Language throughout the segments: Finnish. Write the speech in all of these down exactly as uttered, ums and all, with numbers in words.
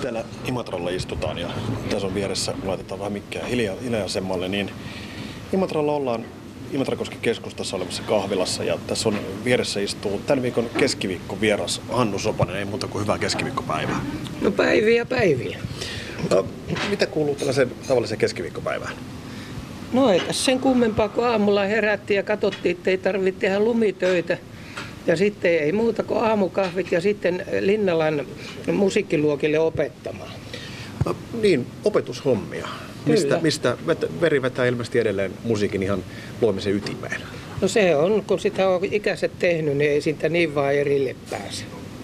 Täällä Imatralla istutaan ja tässä on vieressä, laitetaan vähän mikkiä hiljaa, hiljaisemmalle, niin Imatralla ollaan Imatrakosken keskustassa olevassa kahvilassa ja tässä on vieressä istuu tämän viikon keskiviikko vieras Hannu Sopanen, ei muuta kuin hyvää keskiviikkopäivää. No päiviä päiviä. No, mitä kuuluu tällaisen tavalliseen keskiviikkopäivään? No ei tässä sen kummempaa, kun aamulla herättiin ja katsottiin, että ei tarvitse tehdä lumitöitä. Ja sitten ei muuta kuin aamukahvit ja sitten Linnalan musiikkiluokille opettamaan. No, niin, opetushommia. Mistä, mistä veri vetää ilmeisesti edelleen musiikin ihan luomisen ytimeen? No se on, kun sitä on ikäiset tehnyt, niin ei siitä niin vaan erille pääse.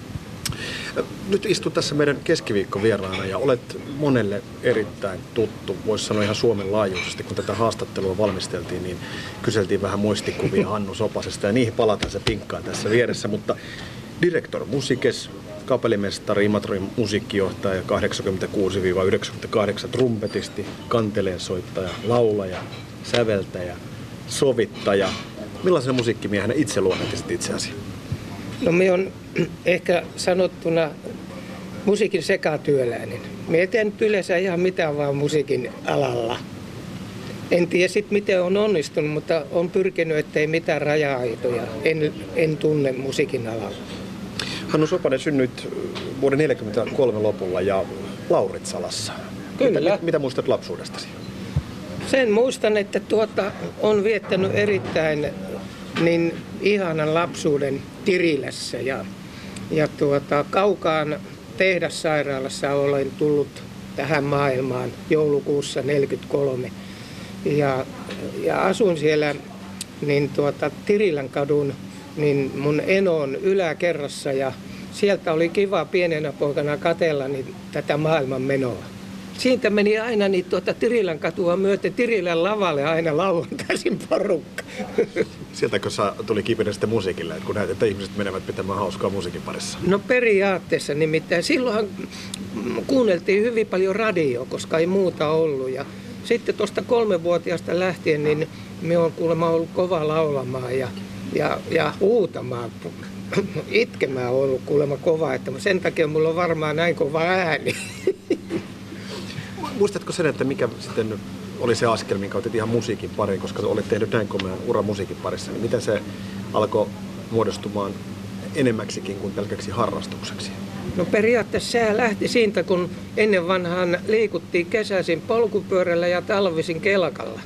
Nyt istut tässä meidän keskiviikkovieraana ja olet monelle erittäin tuttu, voisi sanoa ihan Suomen laajuisesti. Kun tätä haastattelua valmisteltiin, niin kyseltiin vähän muistikuvia Hannu Sopasesta ja niihin palataan se pinkkaan tässä vieressä. Mutta Director Musices, kapellimestari, Imatran musiikkijohtaja, kahdeksankymmentäkuusi yhdeksänkymmentäkahdeksan trumpetisti, kanteleensoittaja, laulaja, säveltäjä, sovittaja. Millaisena musiikkimiehenä itse luonnehtisit itseäsi? No me on ehkä sanottuna musiikin sekatyöläinen. Me ei tehnyt yleensä ihan mitään vaan musiikin alalla. En tiedä sitten miten on onnistunut, mutta on pyrkinyt, ettei mitään raja-aitoja. En, en tunne musiikin alalla. Hannu Sopanen synnyit vuoden neljäkymmentäkolme lopulla ja Lauritsalassa. Kyllä. Mitä, mitä muistat lapsuudestasi? Sen muistan, että tuota, on viettänyt erittäin niin ihanan lapsuuden Tirilässä ja, ja tuota, kaukaan tehdassairaalassa olen tullut tähän maailmaan joulukuussa neljäkymmentäkolme ja, ja asun siellä niin tuota, Tirilän kadun niin mun enoon yläkerrassa ja sieltä oli kiva pienenä poikana katsella niin tätä maailman menoa. Siitä meni aina niin tuota Tirilän katua myöten Tirilän lavalle aina lauantaisin porukka. Sieltäkö tuli kipinä sitten musiikille, kun näet, että ihmiset menevät pitämään hauskaa musiikin parissa? No periaatteessa nimittäin. Silloinhan kuunneltiin hyvin paljon radioa, koska ei muuta ollut. Ja sitten tuosta kolmevuotiaasta lähtien niin me on kuulemma ollut kova laulamaan ja, ja, ja huutamaan. Itkemään on ollut kuulemma kova, että sen takia mulla on varmaan näin kova ääni. Muistatko sen, että mikä sitten oli se askel, minkä otit ihan musiikin pariin, koska olet tehnyt näin komean uran musiikin parissa, niin miten se alkoi muodostumaan enemmäksikin kuin pelkäksi harrastukseksi? No periaatteessa se lähti siitä, kun ennen vanhaan liikuttiin kesäisin polkupyörällä ja talvisin kelkalla.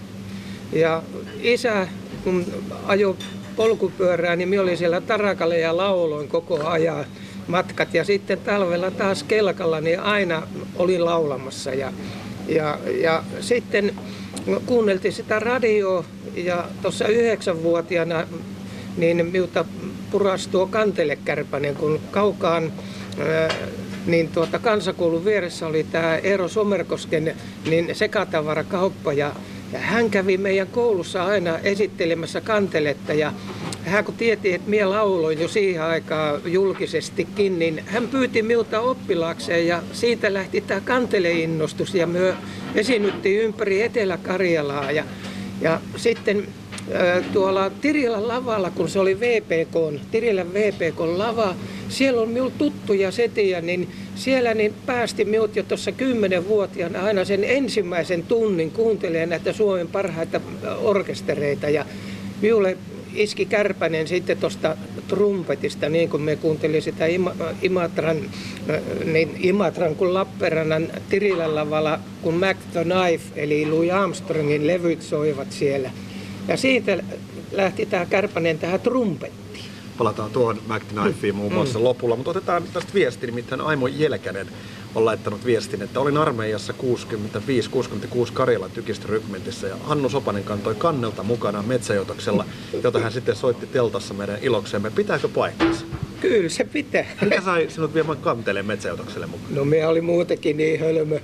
Ja isä, kun ajoi polkupyörää, niin minä olin siellä tarakalla ja lauloin koko ajan matkat. Ja sitten talvella taas kelkalla, niin aina olin laulamassa. Ja, ja, ja sitten kuunneltiin sitä radioa ja tuossa yhdeksänvuotiaana niin minulta purasi tuo kantelekärpänen, kun kaukaan ää, niin tuota, kansakoulun vieressä oli tämä Eero Somerkosken niin sekatavarakauppa ja, ja hän kävi meidän koulussa aina esittelemässä kanteletta ja hän kun tieti, että minä lauloin jo siihen aikaan julkisestikin, niin hän pyyti minulta oppilaakseen ja siitä lähti tämä kanteleinnostus ja me esiinnyttiin ympäri Etelä-Karjalaa ja, ja sitten tuolla Tirilän lavalla, kun se oli V P K:n, Tirilän V P K:n lava, siellä on minulla tuttuja setiä, niin siellä niin päästi minut jo tuossa kymmenvuotiaana aina sen ensimmäisen tunnin kuuntelemaan näitä Suomen parhaita orkestereita ja minulle iski kärpänen sitten tuosta trumpetista, niin kuin me kuuntelin sitä Imatran, niin Imatran kuin Lappeenrannan Tirilän lavalla, kun Mac the Knife eli Louis Armstrongin levyt soivat siellä. Ja siitä lähti tämä kärpänen tähän trumpettiin. Palataan tuohon Mac the Knifeen muun muassa mm. lopulla, mutta otetaan tästä viesti, nimittäin Aimo Jelkänen on laittanut viestin, että olin armeijassa kuusikymmentäviisi kuusikymmentäkuusi Karjalan tykistörykmentissä ja Hannu Sopanen kantoi kannelta mukana metsäjotoksella, jota hän sitten soitti teltassa meidän iloksemme. Pitääkö paikkansa? Kyllä se pitää. Mikä sai sinut viemään kanteleen metsäjotokselle mukaan? No me oli muutenkin niin hölmö.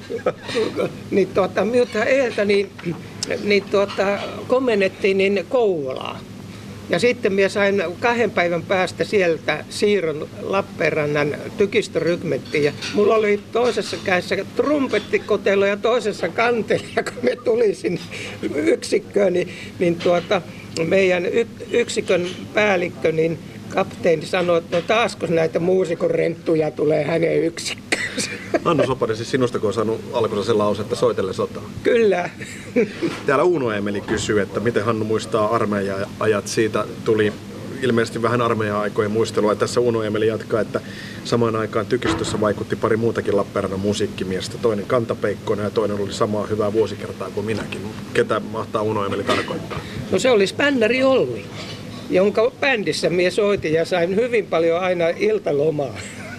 niin tuota, minulta eiltä niin, niin tuota, komennettiin niin Kouvolaa. Ja sitten minä sain kahden päivän päästä sieltä siirron Lappeenrannan tykistörykmenttiin. Ja mulla oli toisessa kädessä trumpettikotelo ja toisessa kantelija, kun me tuli sinne yksikköön. Niin, niin tuota, meidän y- yksikön päällikkö, niin kapteeni sanoi, että no taasko näitä muusikon renttuja tulee hänen yksikköön. Hannu Sopanen, siis sinustako on saanut alkunsa se lause, että soitelle sotaa? Kyllä. Täällä Uno Emeli kysyy, että miten Hannu muistaa armeija-ajat. Siitä tuli ilmeisesti vähän armeija-aikojen muistelua. Ja tässä Uno Emeli jatkaa, että samaan aikaan tykistössä vaikutti pari muutakin Lappeenrannan musiikkimiestä. Toinen Kantapeikkonen ja toinen oli samaa hyvää vuosikertaa kuin minäkin. Ketä mahtaa Uno Emeli tarkoittaa? No se oli Spännäri Olli, jonka bändissä mie soitin ja sain hyvin paljon aina iltalomaa.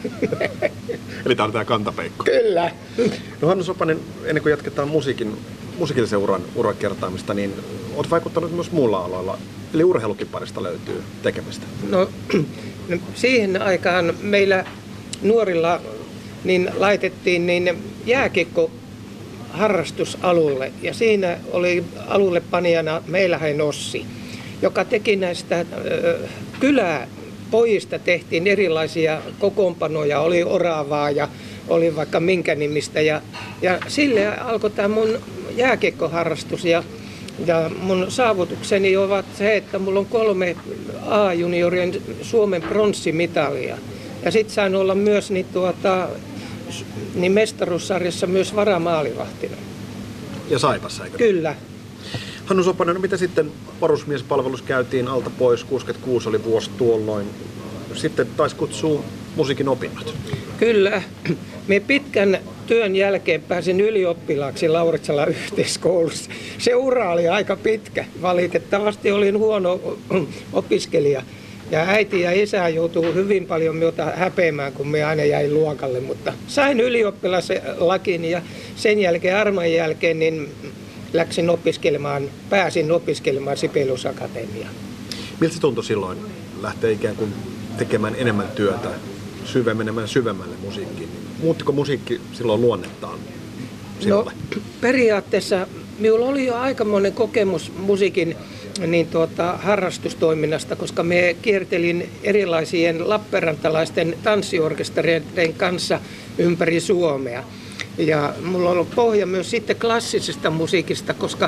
Eli tää on tää Kantapeikko. Kyllä. No Hannu Sopanen, ennen kuin jatketaan musiikin, musiikillisen uran, uran kertaamista, niin olet vaikuttanut myös muilla aloilla. Eli urheilukin parista löytyy tekemistä. No siihen aikaan meillä nuorilla niin laitettiin niin jääkiekko harrastusalulle ja siinä oli alulle panijana Meillähäin Ossi, joka teki näistä äh, kylää pojista tehtiin erilaisia kokoonpanoja, oli Oravaa ja oli vaikka minkä nimistä ja, ja sille alkoi tämä mun jääkiekkoharrastus ja, ja mun saavutukseni ovat se, että mulla on kolme A-juniorien Suomen pronssimitalia ja sit sain olla myös niin tuota, niin mestaruussarjassa myös varamaalivahtina. Ja Saipassa, eikö? Kyllä. Hannu Sopanen, no mitä sitten varusmiespalvelus käytiin alta pois, kuusikymmentäkuusi oli vuosi tuolloin. Sitten taisi kutsua musiikin opinnot. Kyllä. Me pitkän työn jälkeen pääsin ylioppilaaksi Lauritsalan yhteiskoulussa. Se ura oli aika pitkä. Valitettavasti olin huono opiskelija. Ja äiti ja isä joutuu hyvin paljon minulta häpeämään, kun me aina jäin luokalle. Mutta sain ylioppilaslakin ja sen jälkeen, armeijan jälkeen, niin läksin opiskelemaan, pääsin opiskelemaan Sibelius Akatemiaan. Miltä se tuntui silloin lähteä ikään kuin tekemään enemmän työtä, syvemmälle syvemmälle musiikkiin? Muuttiko musiikki silloin luonnettaan sinulle? No, periaatteessa minulla oli jo aikamoinen kokemus musiikin niin tuota, harrastustoiminnasta, koska me kiertelin erilaisien lappeenrantalaisten tanssiorkestereiden kanssa ympäri Suomea. Ja mulla on ollut pohja myös sitten klassisesta musiikista, koska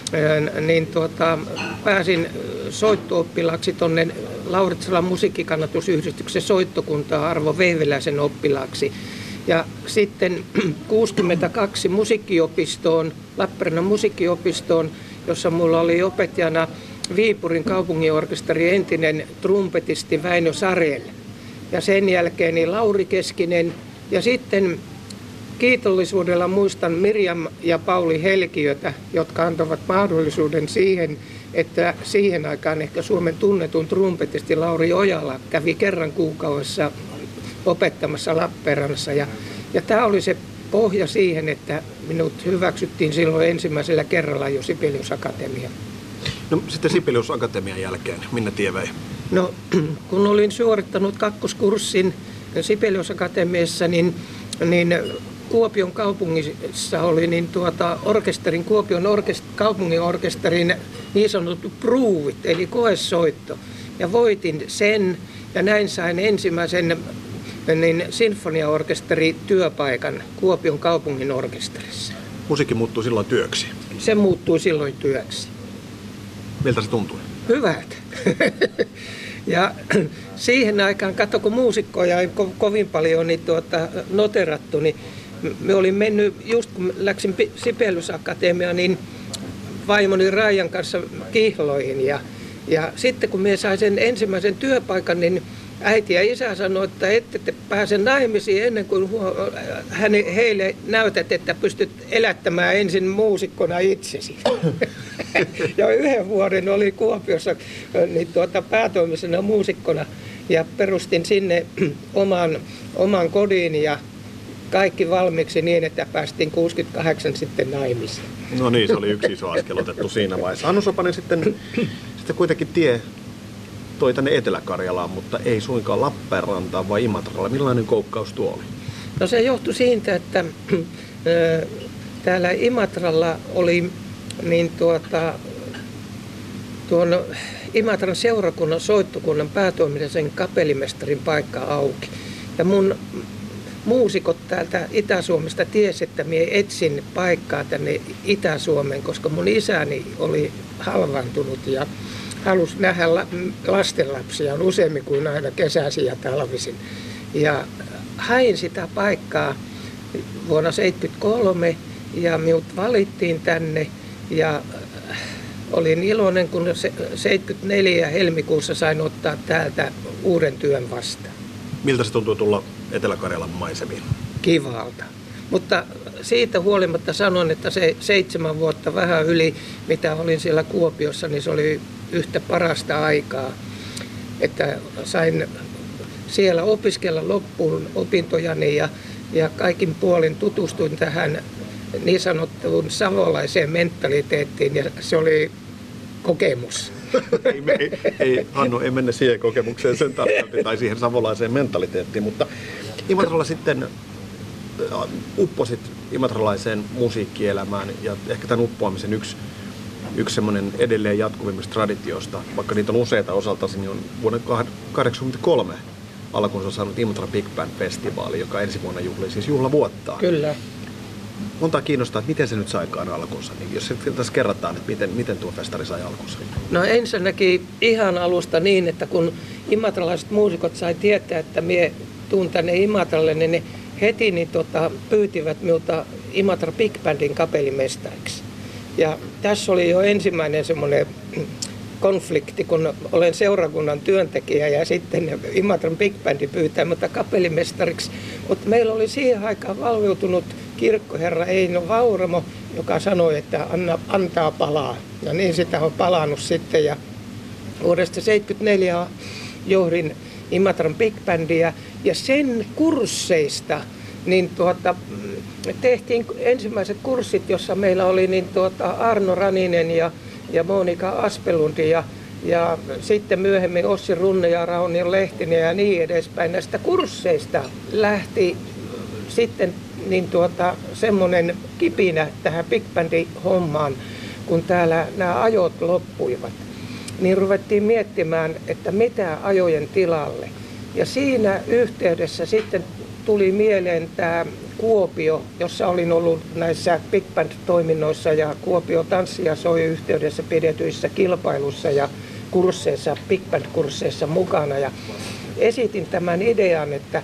niin tuota, pääsin soitto-oppilaaksi tuonne Lauritsalan musiikkikannatusyhdistyksen soittokuntaan Arvo Vehviläisen oppilaaksi. Ja sitten kuusikymmentäkaksi musiikkiopistoon, Lappeenrannan musiikkiopistoon, jossa mulla oli opettajana Viipurin kaupunginorkesterin entinen trumpetisti Väinö Sarel. Ja sen jälkeen niin Lauri Keskinen ja sitten kiitollisuudella muistan Mirjam ja Pauli Helkiötä, jotka antoivat mahdollisuuden siihen, että siihen aikaan ehkä Suomen tunnetun trumpetisti Lauri Ojala kävi kerran kuukaudessa opettamassa Lappeenrannassa. Ja, ja tämä oli se pohja siihen, että minut hyväksyttiin silloin ensimmäisellä kerralla jo Sibelius Akatemiaan. No sitten Sibelius Akatemian jälkeen, minne tie vei? No kun olin suorittanut kakkoskurssin Sibelius Akatemiassa, niin, niin Kuopion kaupungissa oli niin tuota orkesterin, Kuopion orkest, kaupungin orkesterin niin sanottu pruuvit, eli koesoitto. Ja voitin sen ja näin sain ensimmäisen niin sinfoniaorkesterityöpaikan Kuopion kaupungin orkesterissa. Musiikki muuttui silloin työksi? Se muuttui silloin työksi. Miltä se tuntui? Hyvältä. Ja siihen aikaan, katso kun muusikkoja ei ko- kovin paljon niin tuota, noterattu, niin me olin mennyt, just kun läksin Sibelius Akatemiaan, niin vaimoni Raijan kanssa kihloihin. Ja, ja sitten kun me sain sen ensimmäisen työpaikan, niin äiti ja isä sanoi, että ette te pääse naimisiin ennen kuin hän, heille näytät, että pystyt elättämään ensin muusikkona itsesi. Ja yhden vuoden oli Kuopiossa niin tuota, päätoimisena muusikkona ja perustin sinne oman, oman kodin ja kaikki valmiiksi niin, että päästiin kuusikymmentäkahdeksan sitten naimisiin. No niin, se oli yksi iso askel otettu siinä vaiheessa. Hannu Sopanen sitten, sitten kuitenkin tie toi tänne Etelä-Karjalaan, mutta ei suinkaan Lappeenrantaan vai Imatralle. Millainen koukkaus tuo oli? No se johtui siitä, että ö, täällä Imatralla oli niin tuota, tuon Imatran seurakunnan soittokunnan päätoimisen kapellimestarin paikka auki. Ja mun muusikot täältä Itä-Suomesta tiesi, että minä etsin paikkaa tänne Itä-Suomeen, koska mun isäni oli halvaantunut ja halusi nähdä lastenlapsia useammin kuin aina kesäisin ja talvisin. Ja hain sitä paikkaa vuonna seitsemänkymmentäkolme ja minut valittiin tänne ja olin iloinen, kun seitsemänkymmentäneljä helmikuussa sain ottaa täältä uuden työn vastaan. Miltä se tuntuu tulla Etelä-Karjalan maisemiin? Kivalta. Mutta siitä huolimatta sanon, että se seitsemän vuotta vähän yli, mitä olin siellä Kuopiossa, niin se oli yhtä parasta aikaa. Että sain siellä opiskella loppuun opintojani ja, ja kaikin puolin tutustuin tähän niin sanottuun savolaiseen mentaliteettiin ja se oli kokemus. ei, ei, ei, Hannu, ei mennä siihen kokemukseen sen tarkalti tai siihen savolaiseen mentaliteettiin, mutta Imatralla sitten upposit imatralaiseen musiikkielämään ja ehkä tämän uppoamisen yksi, yksi semmoinen edelleen jatkuvimmista traditioista, vaikka niitä on useita osaltasi, niin on vuonna tuhatyhdeksänsataakahdeksankymmentäkolme alkuun on saanut Imatra Big Band Festivaali, joka ensi vuonna juhlii siis juhlavuottaan. Kyllä. Montaa kiinnostaa, että miten se nyt saikaan alkunsa, niin jos tässä kerrataan, että miten, miten tuo festari sai alkunsa. No ensinnäkin ihan alusta niin, että kun imatralaiset muusikot sai tietää, että mie tuun tänne Imatralle, niin ne heti niin tota, pyytivät minulta Imatra Big Bandin kapellimestariksi. Ja tässä oli jo ensimmäinen semmoinen konflikti, kun olen seurakunnan työntekijä ja sitten Imatran Big Bandi pyytää minulta kapellimestariksi. Mutta meillä oli siihen aikaan valveutunut kirkkoherra Eino Vauramo, joka sanoi, että anna, antaa palaa. Ja niin sitä on palannut sitten. Ja vuodesta seitsemänkymmentäneljä johdin Imatran Big Bandia ja sen kursseista niin tuota, tehtiin ensimmäiset kurssit, jossa meillä oli niin tuota Arno Raninen ja, ja Monika Aspelundi ja, ja sitten myöhemmin Ossi Runne ja Raunion Lehtinen ja niin edespäin. Näistä kursseista lähti sitten niin tuota, semmoinen kipinä tähän Big Bandin hommaan, kun täällä nämä ajot loppuivat. Niin ruvettiin miettimään, että mitä ajojen tilalle. Ja siinä yhteydessä sitten tuli mieleen tämä Kuopio, jossa olin ollut näissä Big Band-toiminnoissa ja Kuopio tanssi- ja soi-yhteydessä pidetyissä kilpailuissa ja kursseissa, Big Band-kursseissa mukana. Ja esitin tämän idean, että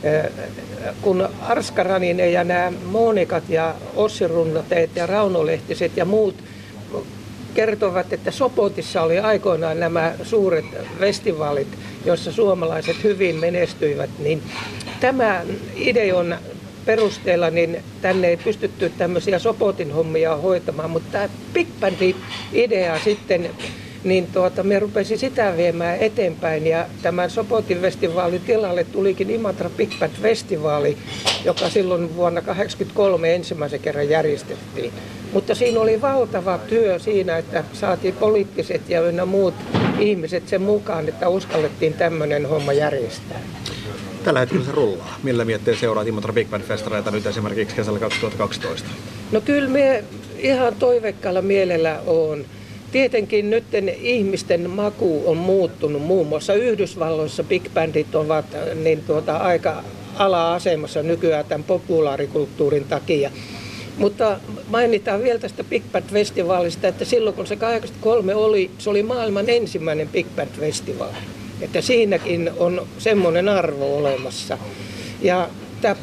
kun Arska Raninen ja nämä Monikat ja Ossi Runnateet ja Rauno Lehtiset ja muut kertovat, että Sopotissa oli aikoinaan nämä suuret festivaalit, joissa suomalaiset hyvin menestyivät, niin tämä ideon perusteella niin tänne ei pystytty tämmöisiä Sopotin hommia hoitamaan, mutta tämä Big Bandin idea sitten, niin tuota, me rupesin sitä viemään eteenpäin ja tämän Sopotin festivaalin tilalle tulikin Imatra Big Band Festivaali, joka silloin vuonna tuhatyhdeksänsataakahdeksankymmentäkolme ensimmäisen kerran järjestettiin. Mutta siinä oli valtava työ siinä, että saatiin poliittiset ja ynnä muut ihmiset sen mukaan, että uskallettiin tämmöinen homma järjestää. Tällä hetkellä se rullaa. Millä miettii seuraat Imatra Big Band Festareita nyt esimerkiksi kesällä kaksituhattakaksitoista? No kyllä me ihan toiveikkaalla mielellä on. Tietenkin nyt ihmisten maku on muuttunut. Muun muassa Yhdysvalloissa Big Bandit ovat niin tuota, aika ala-asemassa nykyään tämän populaarikulttuurin takia. Mutta mainitaan vielä tästä Big Band-festivaalista, että silloin kun se kahdeksankymmentäkolme oli, se oli maailman ensimmäinen Big Band-festivaali. Että siinäkin on semmoinen arvo olemassa. Ja tämä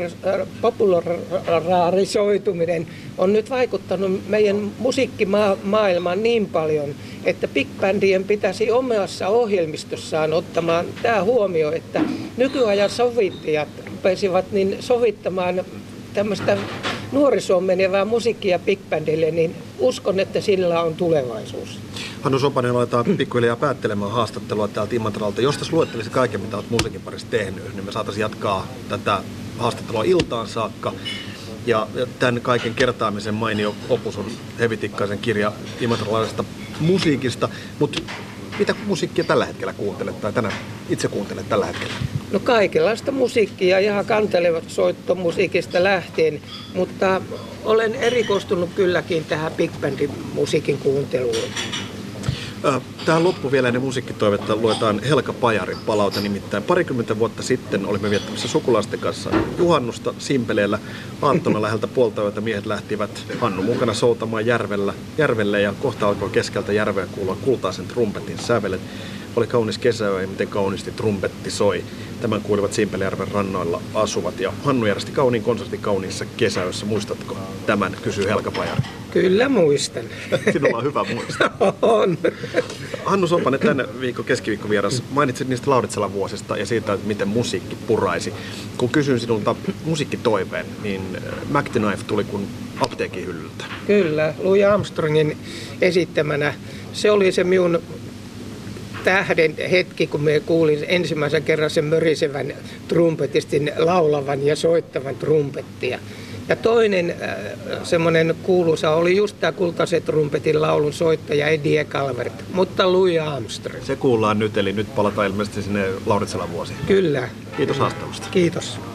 popularisoituminen on nyt vaikuttanut meidän musiikkimaailmaan niin paljon, että Big Bandien pitäisi omassa ohjelmistossaan ottamaan tämä huomio, että nykyajan sovittajat rupesivat niin sovittamaan tämmöistä nuorisoon menevää musiikkia Big Bandille, niin uskon, että sillä on tulevaisuus. Hannu Sopanen, aletaan pikkuhiljaa päättelemään haastattelua täältä Imatralta. Jos tässä luettelisi kaiken, mitä olet musiikin parissa tehnyt, niin me saataisiin jatkaa tätä haastattelua iltaan saakka. Ja tämän kaiken kertaamisen mainio opus on Hevi Tikkaisen kirja imatralaisesta musiikista. Mutta mitä musiikkia tällä hetkellä kuuntelet tai tänään itse kuuntelet tällä hetkellä? No kaikenlaista musiikkia, ihan kantelevat soittomusiikista lähtien, mutta olen erikoistunut kylläkin tähän Big Bandin musiikin kuunteluun. Tähän loppu vielä ennen musiikkitoivetta luetaan Helka Pajarin palaute, nimittäin parikymmentä vuotta sitten olimme viettämässä sukulaisten kanssa juhannusta Simpeleellä. Aattona läheltä puolta yötä miehet lähtivät Hannu mukana soutamaan järvellä, järvelle ja kohta alkoi keskeltä järveä kuulua kultaisen trumpetin sävelet. Oli kaunis kesäyö ja miten kauniisti trumpetti soi. Tämän kuulivat Simpelijärven rannoilla asuvat. Ja Hannu järjesti kauniin konsertin kauniissa kesäyössä. Muistatko tämän, kysyy Helga Pajari. Kyllä muistan. Sinulla on hyvä muista. On. Hannu Sopanen, tänne viikon keskiviikkovieras, mainitsit niistä Lauritsalan vuosista ja siitä, että miten musiikki puraisi. Kun kysyin sinulta musiikkitoiveen, niin Mac the Knife tuli kuin apteekin hyllyltä. Kyllä, Louis Armstrongin esittämänä. Se oli se minun tähden hetki, kun me kuulin ensimmäisen kerran sen mörisevän trumpetistin laulavan ja soittavan trumpettia. Ja toinen äh, semmoinen kuuluisa oli just tämä kultaisen trumpetin laulun soittaja Eddie Calvert, mutta Louis Armstrong. Se kuullaan nyt, eli nyt palataan ilmeisesti sinne Lauritsalan vuosiin. Kyllä. Kiitos haastattelusta. Kiitos.